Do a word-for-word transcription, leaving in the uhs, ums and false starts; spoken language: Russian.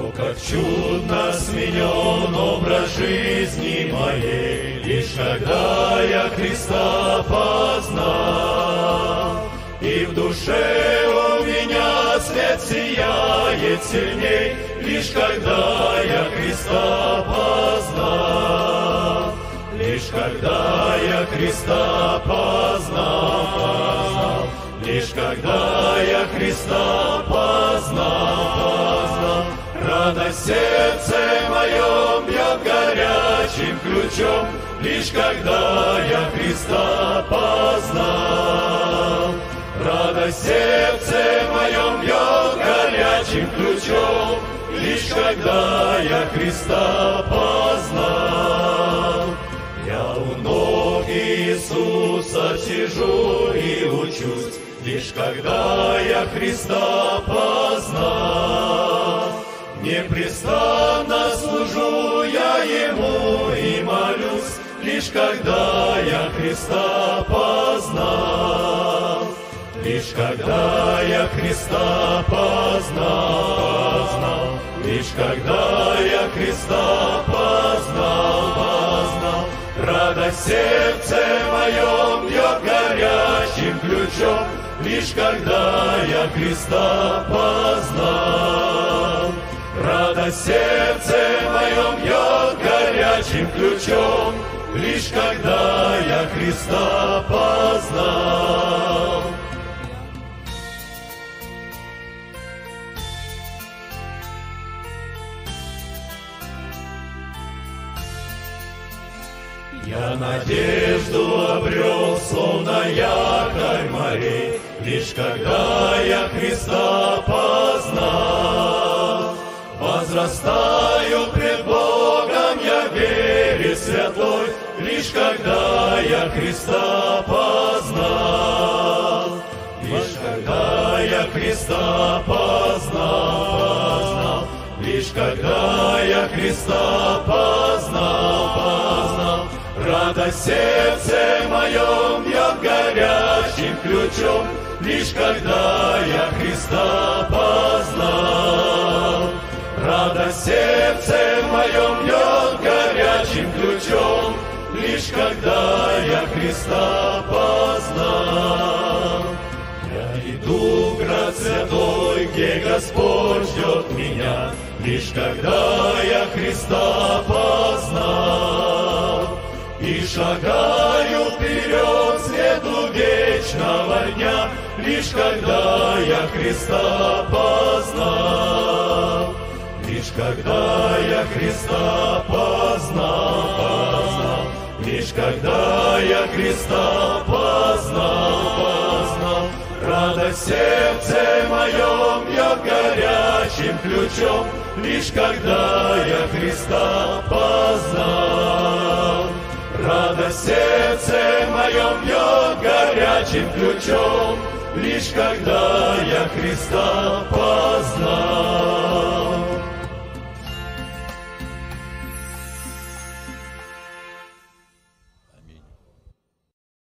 О, как чудно сменен образ жизни моей, лишь когда я Христа познал. И в душе у меня свет сияет сильней, лишь когда я Христа познал. Лишь когда я Христа познал, познал. Лишь когда я Христа познал, познал. Радость в сердце моем бьет горячим ключом, лишь когда я Христа познал. Радость в сердце моем бьет горячим ключом, лишь когда я Христа познал. Я у ног Иисуса сижу и учусь, лишь когда я Христа познал. Непрестанно служу я Ему и молюсь, лишь когда я Христа познал. Лишь когда я Христа познал, познал. Лишь когда я Христа познал, познал. Радость в сердце моем бьет горячим ключом, лишь когда я Христа познал. Радость в сердце моем бьет горячим ключом, лишь когда я Христа познал. Я надежду обрел, словно якорь морей, лишь когда я Христа познал. Возрастаю пред Богом я в вере святой, лишь когда я Христа познал. Лишь когда я Христа познал, познал. Лишь когда я Христа познал, познал. Радость в сердце моем бьет горячим ключом, лишь когда я Христа познал. Радость в сердце моем бьет горячим ключом, лишь когда я Христа познал. Я иду в град святой, где Господь ждет меня, лишь когда я Христа познал. И шагаю вперед свету вечного дня, лишь когда я Христа познал. Лишь когда я Христа познал, познал. Лишь когда я Христа познал, познал. Радость в сердце моем бьет горячим ключом, лишь когда я Христа познал. Радость в сердце моем бьет горячим ключом, лишь когда я Христа познал.